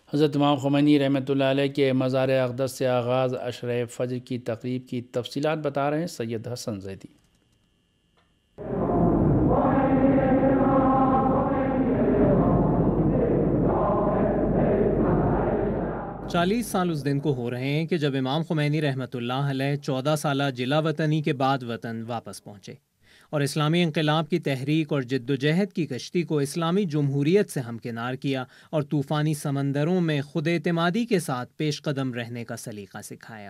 حضرت امام خمینی رحمۃ اللہ علیہ کے مزار اقدس سے آغاز عشرہ فجر کی تقریب کی تفصیلات بتا رہے ہیں سید حسن زیدی۔ 40 سال اس دن کو ہو رہے ہیں کہ جب امام خمینی رحمۃ اللہ علیہ 14 سالہ جلا وطنی کے بعد وطن واپس پہنچے اور اسلامی انقلاب کی تحریک اور جد و جہد کی کشتی کو اسلامی جمہوریت سے ہمکنار کیا اور طوفانی سمندروں میں خود اعتمادی کے ساتھ پیش قدم رہنے کا سلیقہ سکھایا۔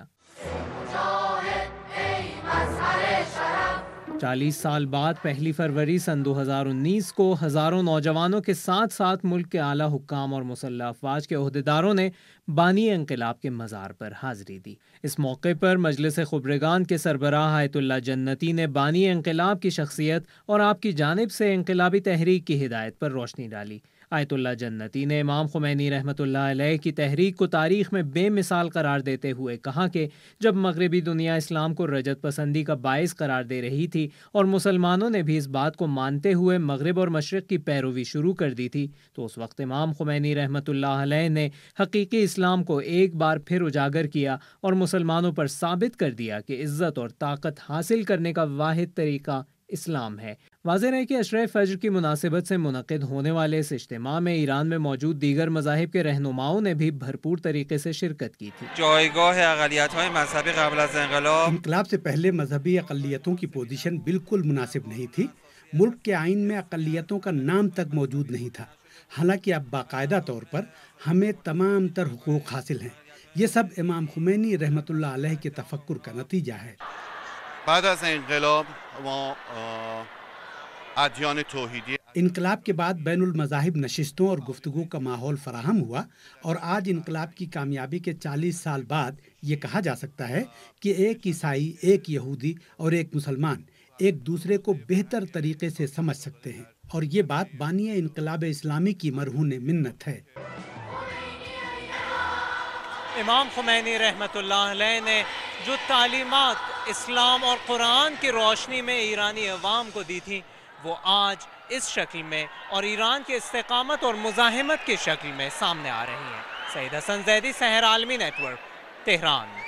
40 سال بعد 1 فروری سن 2019 کو ہزاروں نوجوانوں کے ساتھ ساتھ ملک کے اعلیٰ حکام اور مسلح افواج کے عہدیداروں نے بانی انقلاب کے مزار پر حاضری دی۔ اس موقع پر مجلس خبرگان کے سربراہ آیت اللہ جنتی نے بانی انقلاب کی شخصیت اور آپ کی جانب سے انقلابی تحریک کی ہدایت پر روشنی ڈالی۔ آیت اللہ جنتی نے امام خمینی رحمۃ اللہ علیہ کی تحریک کو تاریخ میں بے مثال قرار دیتے ہوئے کہا کہ جب مغربی دنیا اسلام کو رجعت پسندی کا باعث قرار دے رہی تھی اور مسلمانوں نے بھی اس بات کو مانتے ہوئے مغرب اور مشرق کی پیروی شروع کر دی تھی، تو اس وقت امام خمینی رحمۃ اللہ علیہ نے حقیقی اسلام کو ایک بار پھر اجاگر کیا اور مسلمانوں پر ثابت کر دیا کہ عزت اور طاقت حاصل کرنے کا واحد طریقہ اسلام ہے۔ واضح رہے کہ عشرہ فجر کی مناسبت سے منعقد ہونے والے اس اجتماع میں ایران میں موجود دیگر مذاہب کے رہنماؤں نے بھی بھرپور طریقے سے شرکت کی تھی۔ جایگاه اقلیت‌های مذهبی قبل از انقلاب سے پہلے مذہبی اقلیتوں کی پوزیشن بالکل مناسب نہیں تھی۔ ملک کے آئین میں اقلیتوں کا نام تک موجود نہیں تھا، حالانکہ اب باقاعدہ طور پر ہمیں تمام تر حقوق حاصل ہیں۔ یہ سب امام خمینی رحمۃ اللہ علیہ کے تفکر کا نتیجہ ہے۔ بعد از انقلاب ما ادیان توحیدی انقلاب کے بعد بین المذاہب نشستوں اور گفتگو کا ماحول فراہم ہوا، اور آج انقلاب کی کامیابی کے 40 سال بعد یہ کہا جا سکتا ہے کہ ایک عیسائی، ایک یہودی اور ایک مسلمان ایک دوسرے کو بہتر طریقے سے سمجھ سکتے ہیں، اور یہ بات بانی انقلاب اسلامی کی مرہون منت ہے۔ امام خمینی رحمۃ اللہ علیہ نے جو تعلیمات اسلام اور قرآن کی روشنی میں ایرانی عوام کو دی تھی، وہ آج اس شکل میں اور ایران کی استقامت اور مزاحمت کی شکل میں سامنے آ رہی ہیں۔ سید حسن زیدی، سحر عالمی نیٹ ورک، تہران۔